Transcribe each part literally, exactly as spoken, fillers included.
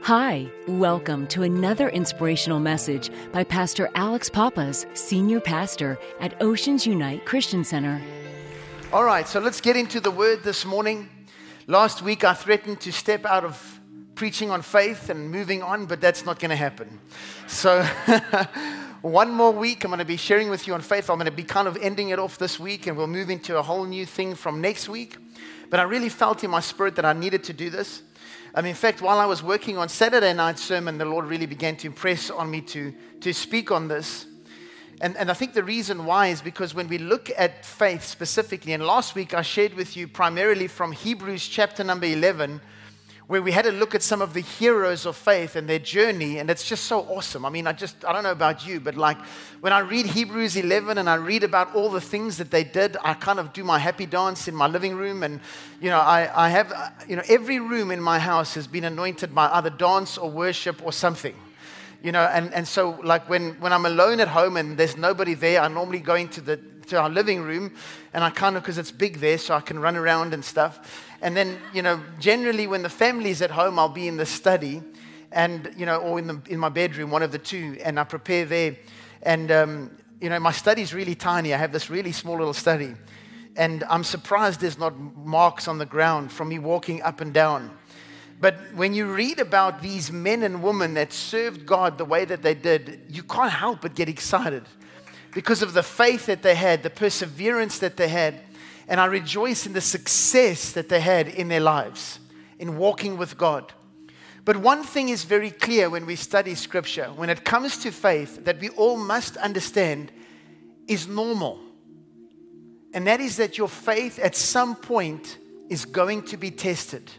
Hi, welcome to another inspirational message by Pastor Alex Pappas, Senior Pastor at Oceans Unite Christian Center. All right, so let's get into the word this morning. Last week I threatened to step out of preaching on faith and moving on, but that's not going to happen. So one more week I'm going to be sharing with you on faith. I'm going to be kind of ending it off this week, and we'll move into a whole new thing from next week. But I really felt in my spirit that I needed to do this. I mean, in fact, while I was working on Saturday night's sermon, the Lord really began to impress on me to, to speak on this. And, and I think the reason why is because when we look at faith specifically, and last week I shared with you primarily from Hebrews chapter number eleven, where we had a look at some of the heroes of faith and their journey, and it's just so awesome. I mean, I just, I don't know about you, but like when I read Hebrews eleven and I read about all the things that they did, I kind of do my happy dance in my living room, and you know, I, I have, you know, every room in my house has been anointed by either dance or worship or something. You know, and, and so like when, when I'm alone at home and there's nobody there, I normally go into the to our living room, and I kind of, because it's big there, so I can run around and stuff. And then, you know, generally when the family's at home, I'll be in the study, and you know, or in the in my bedroom, one of the two, and I prepare there. And um, you know, my study's really tiny. I have this really small little study, and I'm surprised there's not marks on the ground from me walking up and down. But when you read about these men and women that served God the way that they did, you can't help but get excited because of the faith that they had, the perseverance that they had. And I rejoice in the success that they had in their lives, in walking with God. But one thing is very clear when we study Scripture, when it comes to faith, that we all must understand is normal. And that is that your faith at some point is going to be tested.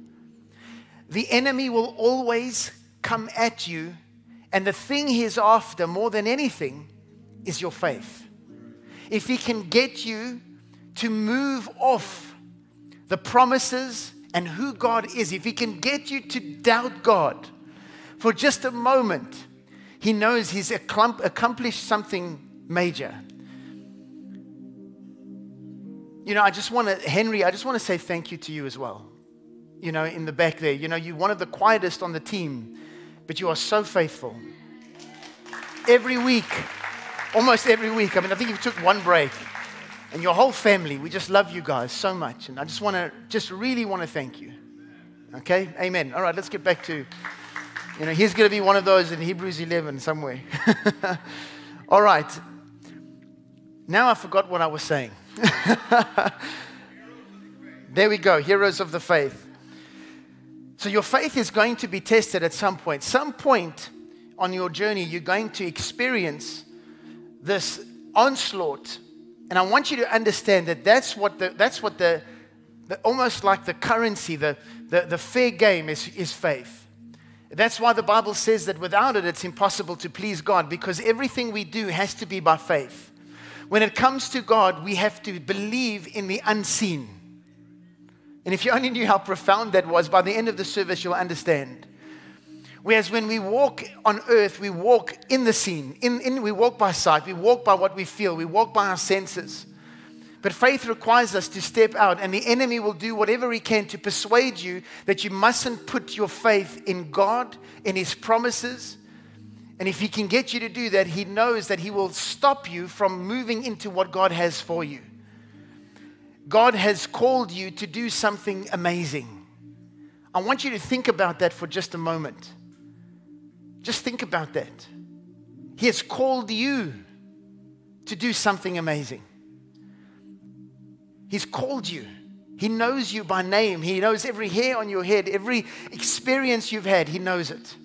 The enemy will always come at you, and the thing he's after more than anything is your faith. If he can get you to move off the promises and who God is, if he can get you to doubt God for just a moment, he knows he's accomplished something major. You know, I just want to, Henry, I just want to say thank you to you as well. You know, in the back there, you know, you're one of the quietest on the team, but you are so faithful. Every week, almost every week. I mean, I think you took one break. And your whole family, we just love you guys so much. And I just want to, just really want to thank you. Okay? Amen. All right, let's get back to, you know, here's going to be one of those in Hebrews eleven somewhere. All right. Now I forgot what I was saying. There we go. Heroes of the faith. So your faith is going to be tested at some point. Some point on your journey, you're going to experience this onslaught. And I want you to understand that that's what the, that's what the, the almost like the currency, the, the, the fair game is, is faith. That's why the Bible says that without it, it's impossible to please God, because everything we do has to be by faith. When it comes to God, we have to believe in the unseen. And if you only knew how profound that was, by the end of the service, you'll understand. Whereas when we walk on earth, we walk in the scene. In, in, we walk by sight. We walk by what we feel. We walk by our senses. But faith requires us to step out, and the enemy will do whatever he can to persuade you that you mustn't put your faith in God, in his promises. And if he can get you to do that, he knows that he will stop you from moving into what God has for you. God has called you to do something amazing. I want you to think about that for just a moment. Just think about that. He has called you to do something amazing. He's called you. He knows you by name. He knows every hair on your head, every experience you've had. He knows it.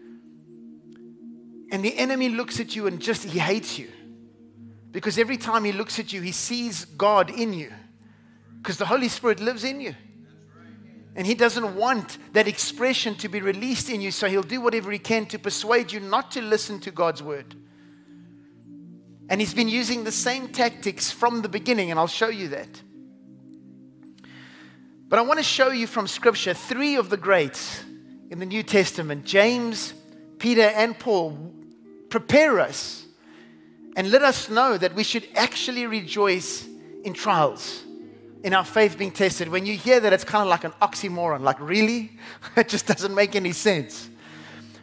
And the enemy looks at you and just, he hates you. Because every time he looks at you, he sees God in you. Because the Holy Spirit lives in you. And he doesn't want that expression to be released in you, so he'll do whatever he can to persuade you not to listen to God's word. And he's been using the same tactics from the beginning, and I'll show you that. But I want to show you from Scripture three of the greats in the New Testament, James, Peter, and Paul, prepare us and let us know that we should actually rejoice in trials. in our faith being tested. When you hear that, it's kind of like an oxymoron. Like, really? It just doesn't make any sense.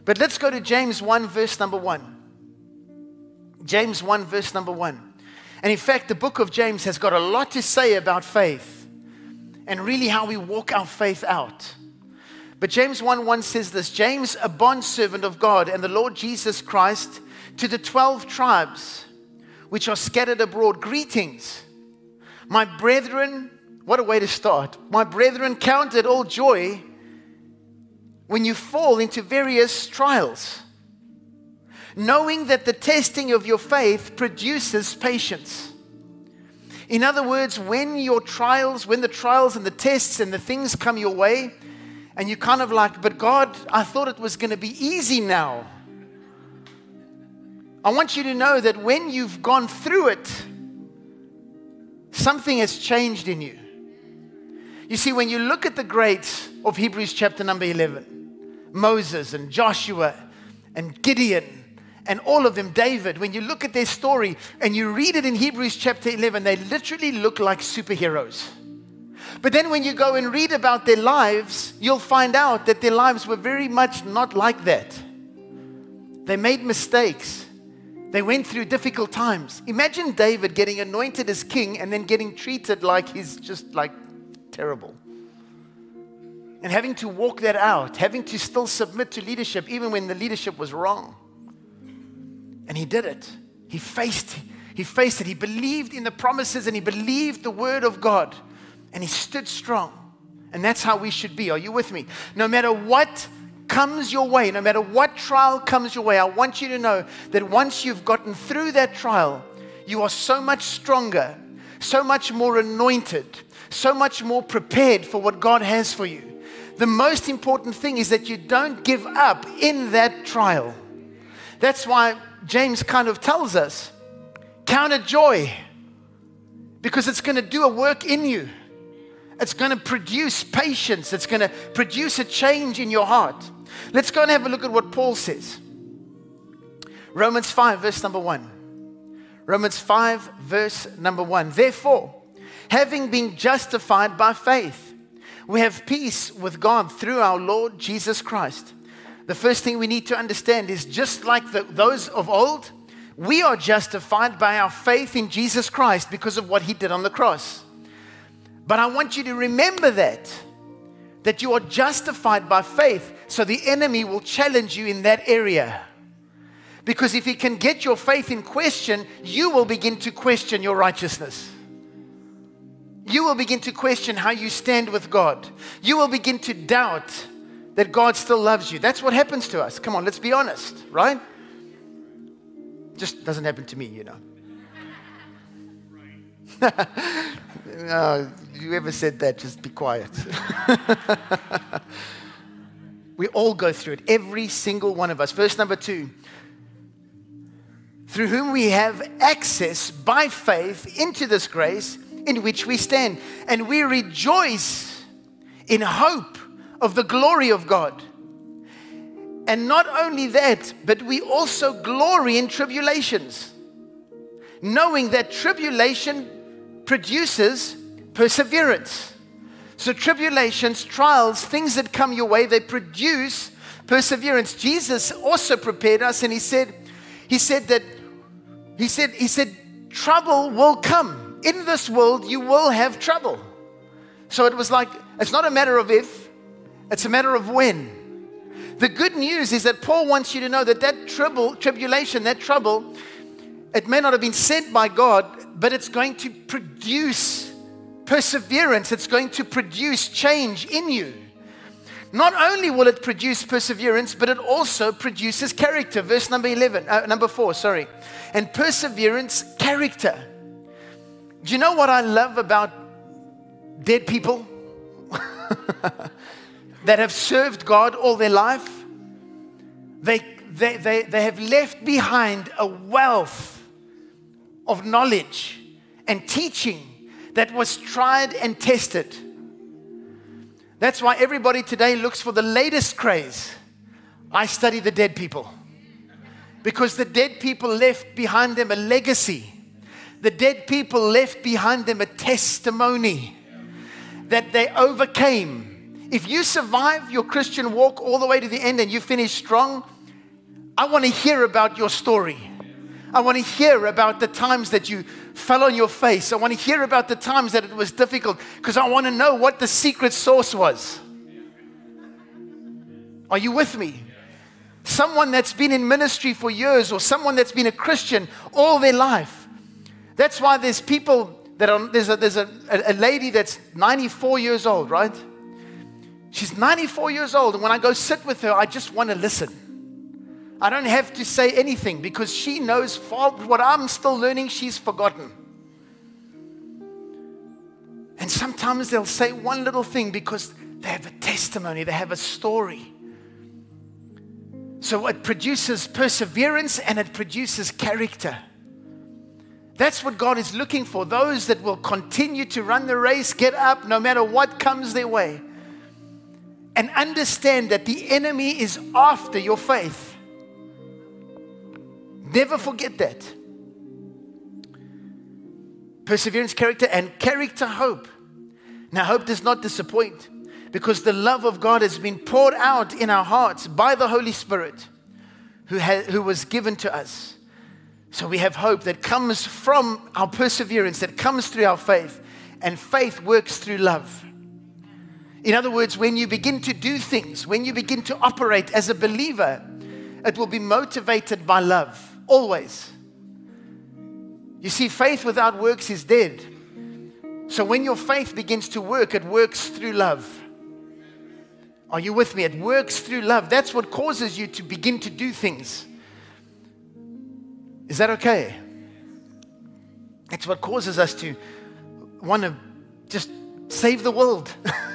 But let's go to James one, verse number one. James one, verse number one. And in fact, the book of James has got a lot to say about faith and really how we walk our faith out. But James one one says this, James, a bondservant of God and the Lord Jesus Christ, to the twelve tribes which are scattered abroad, greetings. My brethren, what a way to start. My brethren, count it all joy when you fall into various trials, knowing that the testing of your faith produces patience. In other words, when your trials, when the trials and the tests and the things come your way, and you kind of like, but God, I thought it was going to be easy now. I want you to know that when you've gone through it, something has changed in you. You see, when you look at the greats of Hebrews chapter number eleven, Moses and Joshua and Gideon and all of them, David, when you look at their story and you read it in Hebrews chapter eleven, they literally look like superheroes. But then when you go and read about their lives, you'll find out that their lives were very much not like that. They made mistakes. They went through difficult times. Imagine David getting anointed as king and then getting treated like he's just like terrible. And having to walk that out, having to still submit to leadership even when the leadership was wrong. And he did it. He faced, he faced it. He believed in the promises and he believed the word of God. And he stood strong. And that's how we should be. Are you with me? No matter what comes your way, no matter what trial comes your way, I want you to know that once you've gotten through that trial, you are so much stronger, so much more anointed, so much more prepared for what God has for you. The most important thing is that you don't give up in that trial. That's why James kind of tells us, count it joy, because it's going to do a work in you. It's going to produce patience. It's going to produce a change in your heart. Let's go and have a look at what Paul says. Romans five, verse number one. Romans five, verse number one. Therefore, having been justified by faith, we have peace with God through our Lord Jesus Christ. The first thing we need to understand is just like the, those of old, we are justified by our faith in Jesus Christ because of what he did on the cross. But I want you to remember that, that you are justified by faith, so the enemy will challenge you in that area. Because if he can get your faith in question, you will begin to question your righteousness. You will begin to question how you stand with God. You will begin to doubt that God still loves you. That's what happens to us. Come on, let's be honest, right? Just doesn't happen to me, you know. No, you ever said that, just be quiet. We all go through it, every single one of us. Verse number two. Through whom we have access by faith into this grace in which we stand. And we rejoice in hope of the glory of God. And not only that, but we also glory in tribulations, knowing that tribulation produces perseverance. So tribulations, trials, things that come your way, they produce perseverance. Jesus also prepared us, and he said, he said that, he said, he said, trouble will come. In this world, you will have trouble. So it was like, it's not a matter of if, it's a matter of when. The good news is that Paul wants you to know that that trouble, tribulation, that trouble, it may not have been sent by God, but it's going to produce perseverance. It's going to produce change in you. Not only will it produce perseverance, but it also produces character. Verse number eleven, uh, number four, sorry. And perseverance, character. Do you know what I love about dead people that have served God all their life? They, they, they, they have left behind a wealth of knowledge and teaching that was tried and tested. That's why everybody today looks for the latest craze. I study the dead people. Because the dead people left behind them a legacy. The dead people left behind them a testimony that they overcame If you survive your Christian walk all the way to the end and you finish strong, I want to hear about your story. I want to hear about the times that you fell on your face. I want to hear about the times that it was difficult, because I want to know what the secret sauce was. Are you with me? Someone that's been in ministry for years, or someone that's been a Christian all their life. That's why there's people that are, there's a, there's a, a lady that's ninety-four years old, right? She's ninety-four years old, and when I go sit with her, I just want to listen. I don't have to say anything, because she knows far, what I'm still learning, she's forgotten. And sometimes they'll say one little thing because they have a testimony, they have a story. So it produces perseverance and it produces character. That's what God is looking for. Those that will continue to run the race, get up no matter what comes their way. And understand that the enemy is after your faith. Never forget that. Perseverance, character, and character, hope. Now, hope does not disappoint, because the love of God has been poured out in our hearts by the Holy Spirit who, ha- who was given to us. So we have hope that comes from our perseverance, that comes through our faith, and faith works through love. In other words, when you begin to do things, when you begin to operate as a believer, it will be motivated by love. Always. You see, faith without works is dead. So when your faith begins to work, it works through love. Are you with me? It works through love. That's what causes you to begin to do things. Is that okay? It's what causes us to want to just save the world.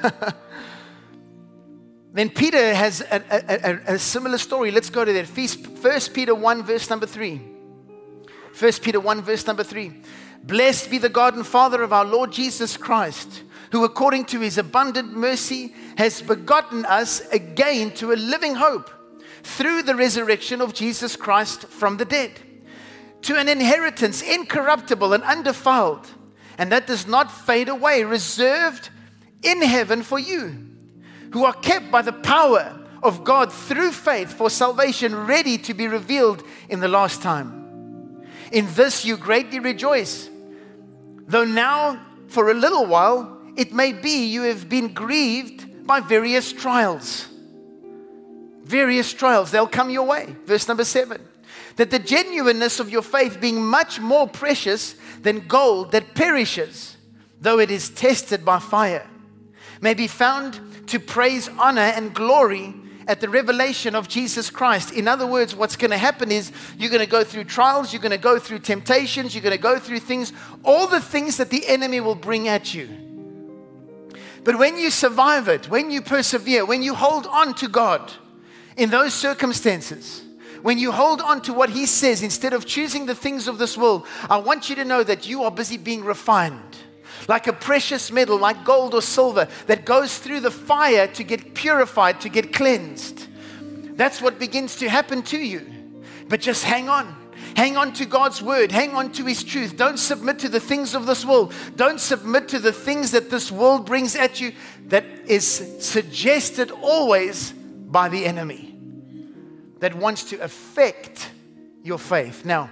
Then Peter has a, a, a, a similar story. Let's go to that. First Peter one, verse number three. First Peter one, verse number three. Blessed be the God and Father of our Lord Jesus Christ, who according to his abundant mercy has begotten us again to a living hope through the resurrection of Jesus Christ from the dead, to an inheritance incorruptible and undefiled, and that does not fade away, reserved in heaven for you, who are kept by the power of God through faith for salvation, ready to be revealed in the last time. In this you greatly rejoice, though now for a little while it may be you have been grieved by various trials. Various trials, they'll come your way. Verse number seven. That the genuineness of your faith, being much more precious than gold that perishes, though it is tested by fire, may be found to praise, honor, and glory at the revelation of Jesus Christ. In other words, what's going to happen is you're going to go through trials, you're going to go through temptations, you're going to go through things, all the things that the enemy will bring at you. But when you survive it, when you persevere, when you hold on to God in those circumstances, when you hold on to what He says instead of choosing the things of this world, I want you to know that you are busy being refined. Like a precious metal, like gold or silver, that goes through the fire to get purified, to get cleansed. That's what begins to happen to you. But just hang on. Hang on to God's word. Hang on to His truth. Don't submit to the things of this world. Don't submit to the things that this world brings at you, that is suggested always by the enemy, that wants to affect your faith. Now,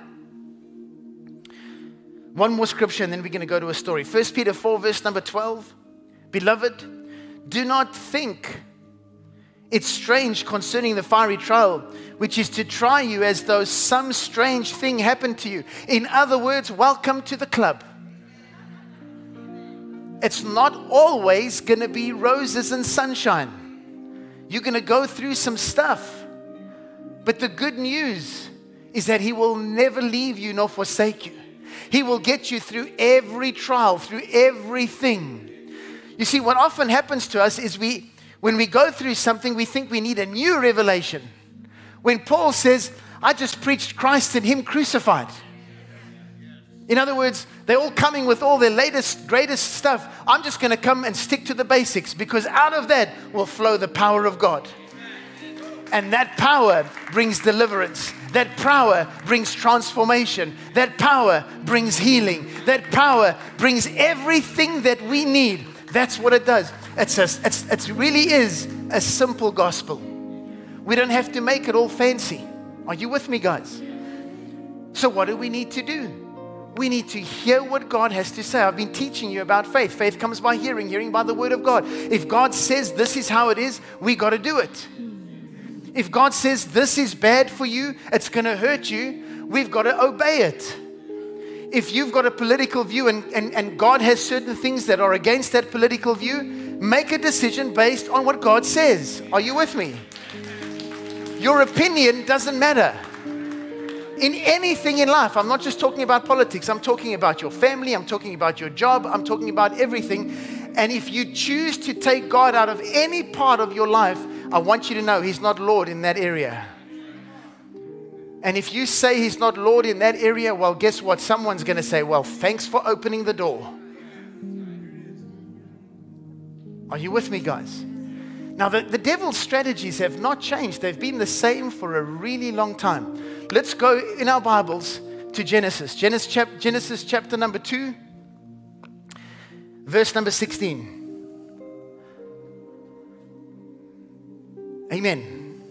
one more scripture and then we're going to go to a story. First Peter four, verse number twelve. Beloved, do not think it's strange concerning the fiery trial, which is to try you as though some strange thing happened to you. In other words, welcome to the club. It's not always going to be roses and sunshine. You're going to go through some stuff. But the good news is that He will never leave you nor forsake you. He will get you through every trial, through everything. You see, what often happens to us is we, when we go through something, we think we need a new revelation. When Paul says, I just preached Christ and Him crucified. In other words, they're all coming with all their latest, greatest stuff. I'm just going to come and stick to the basics, because out of that will flow the power of God. And that power brings deliverance. That power brings transformation. That power brings healing. That power brings everything that we need That's what it does. It's a, it's, it really is a simple gospel. We don't have to make it all fancy. Are you with me, guys? So what do we need to do? We need to hear what God has to say. I've been teaching you about faith. Faith comes by hearing, hearing by the word of God. If God says this is how it is, we got to do it. If God says this is bad for you, it's going to hurt you, we've got to obey it. If you've got a political view and, and, and God has certain things that are against that political view, make a decision based on what God says. Are you with me? Your opinion doesn't matter. In anything in life, I'm not just talking about politics, I'm talking about your family, I'm talking about your job, I'm talking about everything. And if you choose to take God out of any part of your life, I want you to know He's not Lord in that area. And if you say He's not Lord in that area, well, guess what? Someone's going to say, well, thanks for opening the door. Are you with me, guys? Now, the, the devil's strategies have not changed. They've been the same for a really long time. Let's go in our Bibles to Genesis. Genesis, chap, Genesis chapter number two, verse number sixteen. Amen.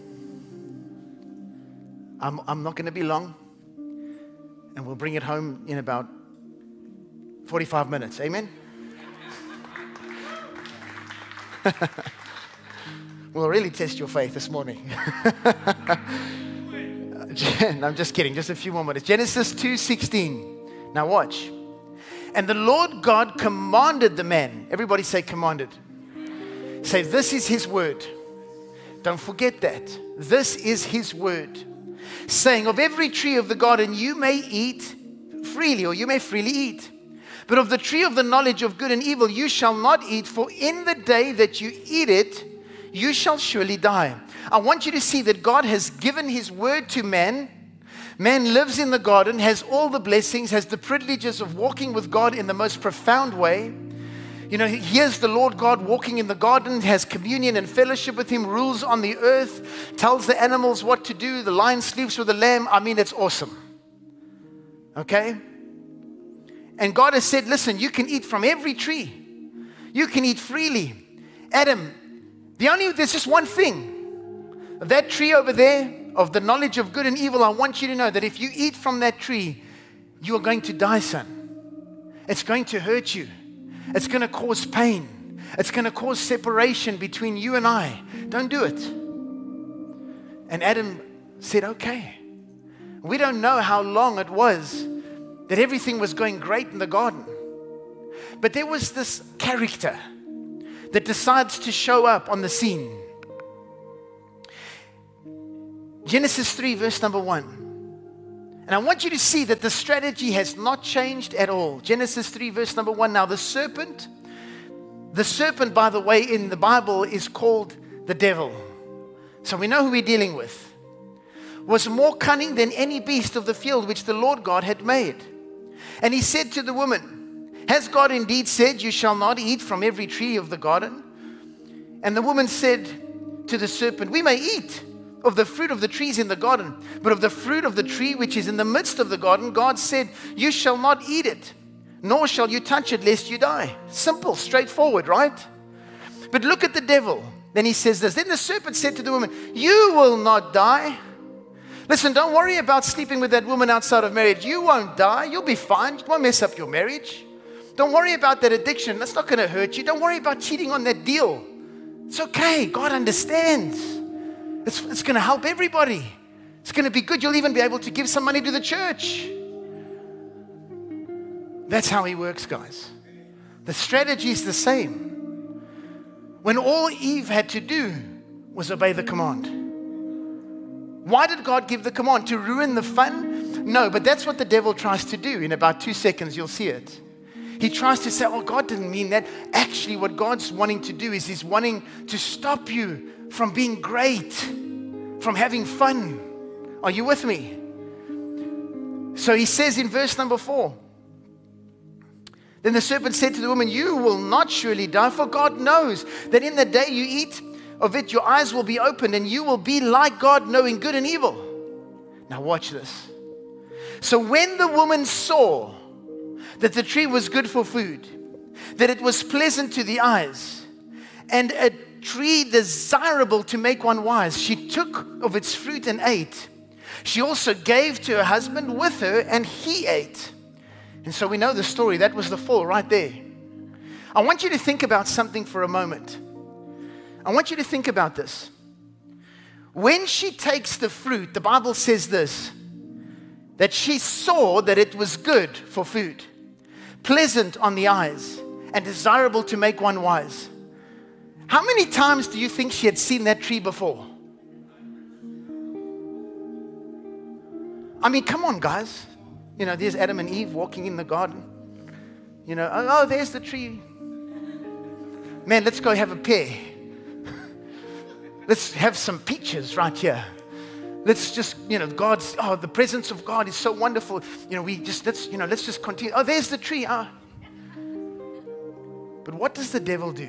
I'm, I'm not going to be long, and we'll bring it home in about forty-five minutes. Amen? We'll really test your faith this morning. I'm just kidding. Just a few more minutes. Genesis two sixteen. Now watch. And the Lord God commanded the man. Everybody say commanded. Say, this is His word. Don't forget that. This is His word. Saying, of every tree of the garden you may eat freely, or you may freely eat. But of the tree of the knowledge of good and evil you shall not eat, for in the day that you eat it, you shall surely die. I want you to see that God has given His word to man. Man lives in the garden, has all the blessings, has the privileges of walking with God in the most profound way. You know, he hears the Lord God walking in the garden, has communion and fellowship with Him, rules on the earth, tells the animals what to do. The lion sleeps with the lamb. I mean, it's awesome. Okay? And God has said, listen, you can eat from every tree. You can eat freely. Adam, the only, there's just one thing. That tree over there of the knowledge of good and evil, I want you to know that if you eat from that tree, you are going to die, son. It's going to hurt you. It's going to cause pain. It's going to cause separation between you and I. Don't do it. And Adam said, okay. We don't know how long it was that everything was going great in the garden. But there was this character that decides to show up on the scene. Genesis three, verse number one. And I want you to see that the strategy has not changed at all. Genesis three, verse number one. Now the serpent, the serpent, by the way, in the Bible is called the devil. So we know who we're dealing with. Was more cunning than any beast of the field which the Lord God had made. And he said to the woman, has God indeed said, you shall not eat from every tree of the garden? And the woman said to the serpent, we may eat of the fruit of the trees in the garden, but of the fruit of the tree which is in the midst of the garden, God said, you shall not eat it, nor shall you touch it, lest you die. Simple, straightforward, right? But look at the devil. Then he says this. Then the serpent said to the woman, you will not die. Listen, don't worry about sleeping with that woman outside of marriage. You won't die. You'll be fine. It won't mess up your marriage. Don't worry about that addiction. That's not going to hurt you. Don't worry about cheating on that deal. It's okay. God understands. It's, it's going to help everybody. It's going to be good. You'll even be able to give some money to the church. That's how He works, guys. The strategy is the same. When all Eve had to do was obey the command. Why did God give the command? To ruin the fun? No, but that's what the devil tries to do. In about two seconds, you'll see it. He tries to say, oh, God didn't mean that. Actually, what God's wanting to do is He's wanting to stop you from being great, from having fun. Are you with me? So He says in verse number four, then the serpent said to the woman, you will not surely die, for God knows that in the day you eat of it, your eyes will be opened and you will be like God, knowing good and evil. Now watch this. So when the woman saw that the tree was good for food, that it was pleasant to the eyes, and a tree desirable to make one wise. She took of its fruit and ate. She also gave to her husband with her, and he ate. And so we know the story. That was the fall right there. I want you to think about something for a moment. I want you to think about this. When she takes the fruit, the Bible says this, that she saw that it was good for food, pleasant on the eyes, and desirable to make one wise. How many times do you think she had seen that tree before? I mean, come on, guys. You know, there's Adam and Eve walking in the garden. You know, oh, oh there's the tree. Man, let's go have a pear. Let's have some peaches right here. Let's just, you know, God's, oh, the presence of God is so wonderful. You know, we just, let's, you know, let's just continue. Oh, there's the tree. Oh. But what does the devil do?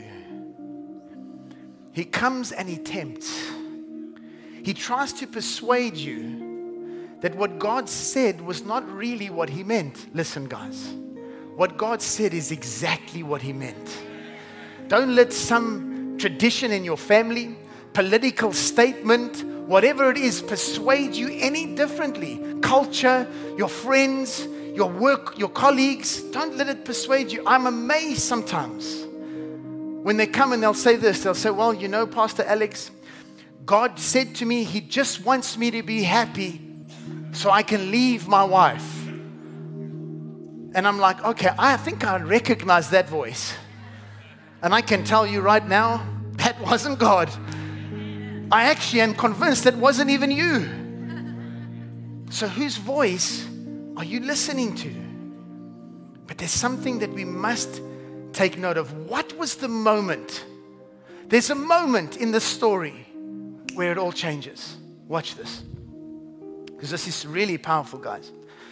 He comes and he tempts. He tries to persuade you that what God said was not really what he meant. Listen, guys. What God said is exactly what he meant. Don't let some tradition in your family, political statement, whatever it is, persuade you any differently. Culture, your friends, your work, your colleagues, don't let it persuade you. I'm amazed sometimes when they come and they'll say this. They'll say, well, you know, Pastor Alex, God said to me, he just wants me to be happy so I can leave my wife. And I'm like, okay, I think I recognize that voice. And I can tell you right now, that wasn't God. I actually am convinced that wasn't even you. So whose voice are you listening to? But there's something that we must take note of. What was the moment? There's a moment in the story where it all changes. Watch this. Because this is really powerful, guys.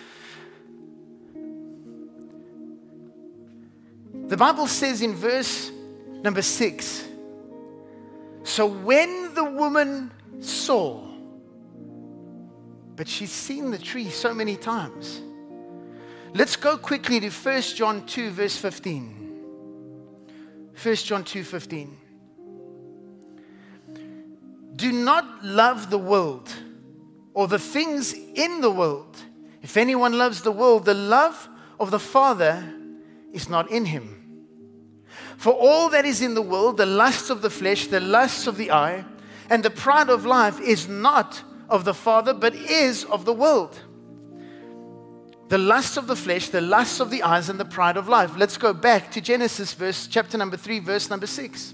The Bible says in verse number six, so when the woman saw, but she's seen the tree so many times. Let's go quickly to First John two, verse fifteen. First John two, fifteen. Do not love the world or the things in the world. If anyone loves the world, the love of the Father is not in him. For all that is in the world, the lusts of the flesh, the lusts of the eye, and the pride of life is not of the Father, but is of the world. The lusts of the flesh, the lusts of the eyes, and the pride of life. Let's go back to Genesis, verse, chapter number three, verse number six.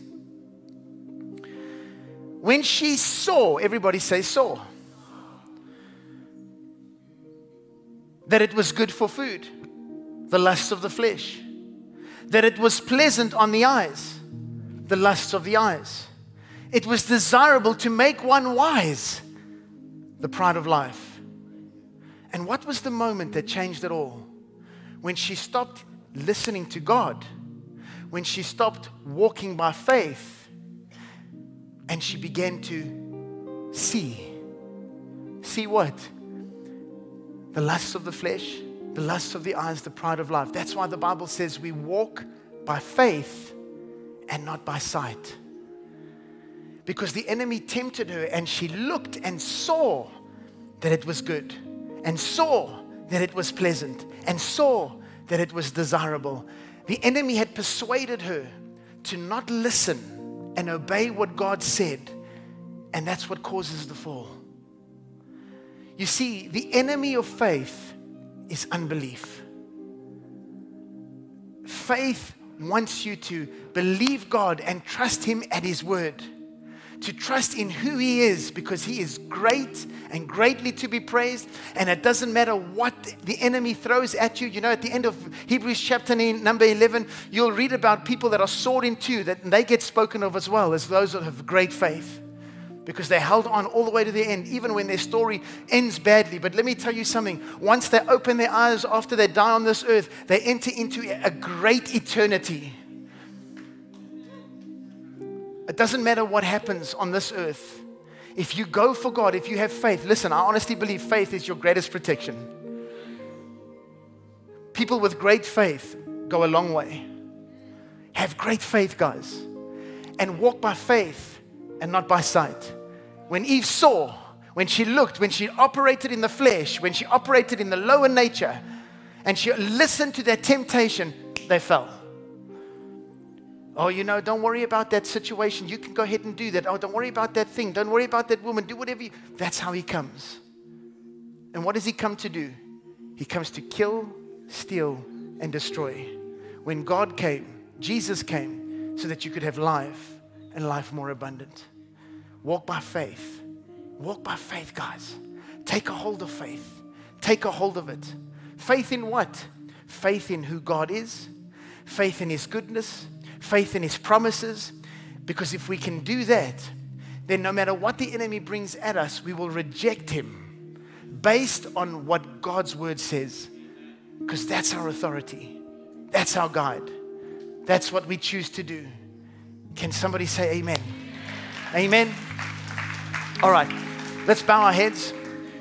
When she saw, everybody say saw, that it was good for food, the lusts of the flesh, that it was pleasant on the eyes, the lusts of the eyes. It was desirable to make one wise, the pride of life. And what was the moment that changed it all? When she stopped listening to God, when she stopped walking by faith, and she began to see. See what? The lusts of the flesh, the lusts of the eyes, the pride of life. That's why the Bible says we walk by faith and not by sight. Because the enemy tempted her and she looked and saw that it was good, and saw that it was pleasant, and saw that it was desirable. The enemy had persuaded her to not listen and obey what God said, and that's what causes the fall. You see, the enemy of faith is unbelief. Faith wants you to believe God and trust Him at His word. To trust in who He is, because He is great and greatly to be praised. And it doesn't matter what the enemy throws at you. You know, at the end of Hebrews chapter number eleven, you'll read about people that are sawed in two, that they get spoken of as well as those that have great faith. Because they held on all the way to the end, even when their story ends badly. But let me tell you something. Once they open their eyes after they die on this earth, they enter into a great eternity. It doesn't matter what happens on this earth. If you go for God, if you have faith, listen, I honestly believe faith is your greatest protection. People with great faith go a long way. Have great faith, guys, and walk by faith and not by sight. When Eve saw, when she looked, when she operated in the flesh, when she operated in the lower nature, and she listened to their temptation, they fell. Oh, you know, don't worry about that situation. You can go ahead and do that. Oh, don't worry about that thing. Don't worry about that woman. Do whatever you... That's how he comes. And what does he come to do? He comes to kill, steal, and destroy. When God came, Jesus came, so that you could have life and life more abundant. Walk by faith. Walk by faith, guys. Take a hold of faith. Take a hold of it. Faith in what? Faith in who God is. Faith in His goodness. Faith in His promises. Because if we can do that, then no matter what the enemy brings at us, we will reject him based on what God's word says. Because that's our authority. That's our guide. That's what we choose to do. Can somebody say amen? Amen. All right. Let's bow our heads.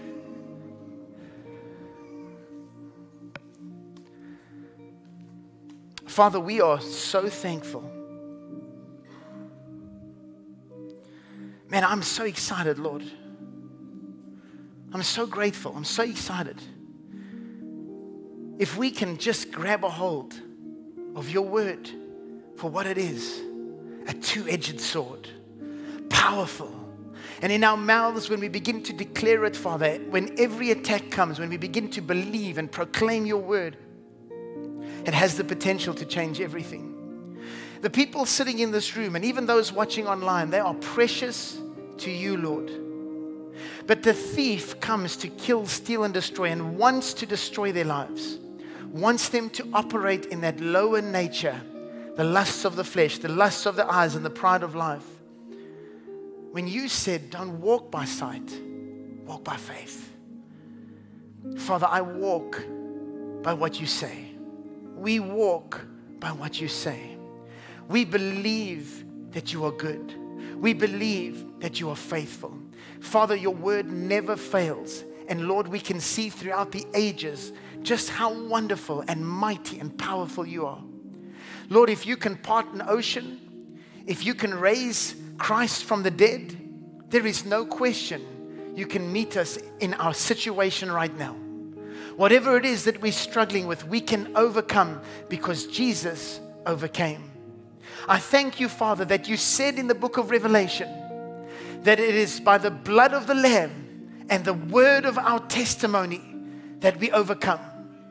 Father, we are so thankful. Man, I'm so excited, Lord. I'm so grateful. I'm so excited. If we can just grab a hold of your word for what it is, a two-edged sword, powerful. And in our mouths, when we begin to declare it, Father, when every attack comes, when we begin to believe and proclaim your word, it has the potential to change everything. The people sitting in this room, and even those watching online, they are precious to you, Lord. But the thief comes to kill, steal, and destroy, and wants to destroy their lives. Wants them to operate in that lower nature, the lusts of the flesh, the lusts of the eyes, and the pride of life. When you said, don't walk by sight, walk by faith. Father, I walk by what you say. We walk by what you say. We believe that you are good. We believe that you are faithful. Father, your word never fails. And Lord, we can see throughout the ages just how wonderful and mighty and powerful you are. Lord, if you can part an ocean, if you can raise Christ from the dead, there is no question you can meet us in our situation right now. Whatever it is that we're struggling with, we can overcome because Jesus overcame. I thank you, Father, that you said in the book of Revelation that it is by the blood of the Lamb and the word of our testimony that we overcome.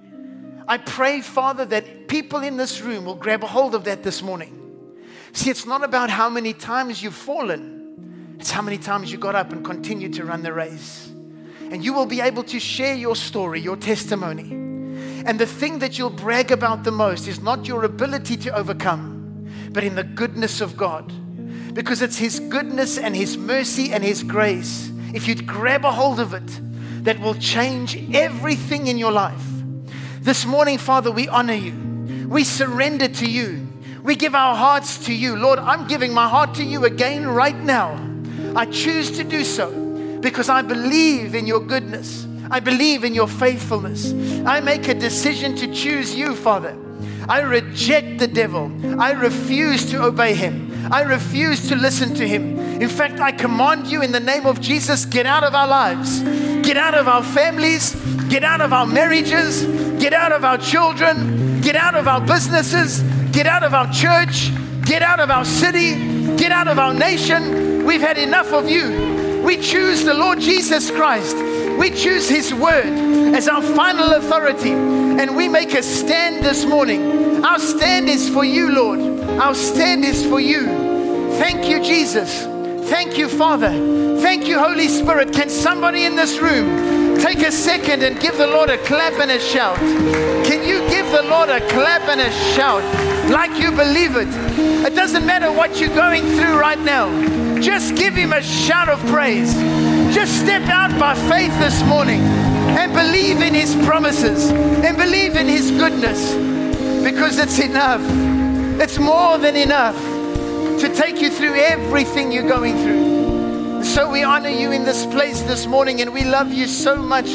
I pray, Father, that people in this room will grab a hold of that this morning. See, it's not about how many times you've fallen. It's how many times you got up and continued to run the race. And you will be able to share your story, your testimony. And the thing that you'll brag about the most is not your ability to overcome, but in the goodness of God. Because it's His goodness and His mercy and His grace, if you'd grab a hold of it, that will change everything in your life. This morning, Father, we honor you. We surrender to you. We give our hearts to you. Lord, I'm giving my heart to you again right now. I choose to do so because I believe in your goodness. I believe in your faithfulness. I make a decision to choose you, Father. I reject the devil. I refuse to obey him. I refuse to listen to him. In fact, I command you in the name of Jesus, get out of our lives. Get out of our families. Get out of our marriages. Get out of our children. Get out of our businesses. Get out of our church. Get out of our city. Get out of our nation. We've had enough of you. We choose the Lord Jesus Christ. We choose His word as our final authority. And we make a stand this morning. Our stand is for you, Lord. Our stand is for you. Thank you, Jesus. Thank you, Father. Thank you, Holy Spirit. Can somebody in this room take a second and give the Lord a clap and a shout? Can you give the Lord a clap and a shout like you believe it? It doesn't matter what you're going through right now. Just give Him a shout of praise. Just step out by faith this morning and believe in His promises and believe in His goodness, because it's enough. It's more than enough to take you through everything you're going through. So we honor you in this place this morning, and we love you so much,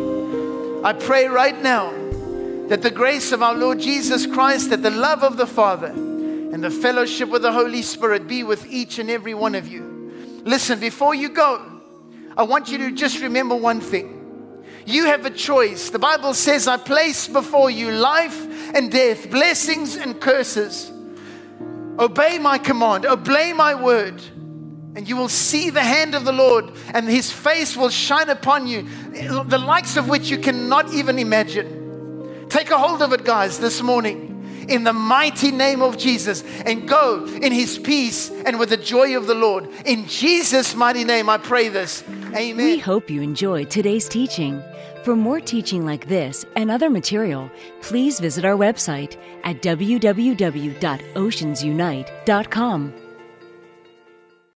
Lord. I pray right now that the grace of our Lord Jesus Christ, that the love of the Father, and the fellowship with the Holy Spirit be with each and every one of you. Listen, before you go, I want you to just remember one thing. You have a choice. The Bible says, I place before you life and death, blessings and curses. Obey my command, obey my word, and you will see the hand of the Lord, and His face will shine upon you, the likes of which you cannot even imagine. Take a hold of it, guys, this morning, in the mighty name of Jesus, and go in His peace and with the joy of the Lord. In Jesus' mighty name, I pray this. Amen. We hope you enjoyed today's teaching. For more teaching like this and other material, please visit our website at w w w dot oceans unite dot com.